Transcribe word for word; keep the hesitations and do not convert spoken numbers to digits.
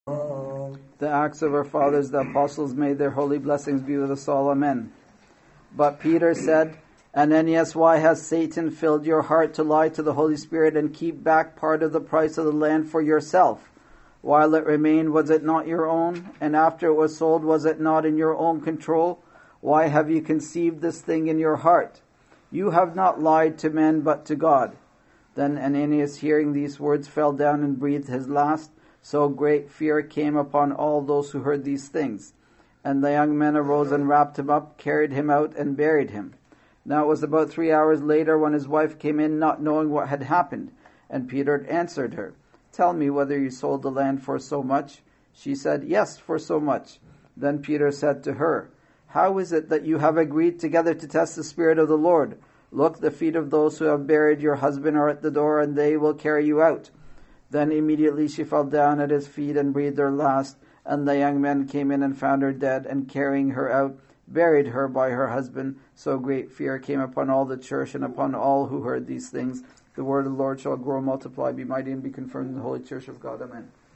The Acts of our fathers, the apostles, may their holy blessings be with us all. Amen. But Peter said, Ananias, why has Satan filled your heart to lie to the Holy Spirit and keep back part of the price of the land for yourself? While it remained, was it not your own? And after it was sold, was it not in your own control? Why have you conceived this thing in your heart? You have not lied to men, but to God. Then Ananias, hearing these words, fell down and breathed his last. So great fear came upon all those who heard these things. And the young men arose and wrapped him up, carried him out, and buried him. Now it was about three hours later when his wife came in, not knowing what had happened. And Peter answered her, Tell me whether you sold the land for so much. She said, Yes, for so much. Then Peter said to her, How is it that you have agreed together to test the Spirit of the Lord? Look, the feet of those who have buried your husband are at the door, and they will carry you out. Then immediately she fell down at his feet and breathed her last. And the young men came in and found her dead, and carrying her out, buried her by her husband. So great fear came upon all the church and upon all who heard these things. The word of the Lord shall grow, multiply, be mighty, and be confirmed in the Holy Church of God. Amen.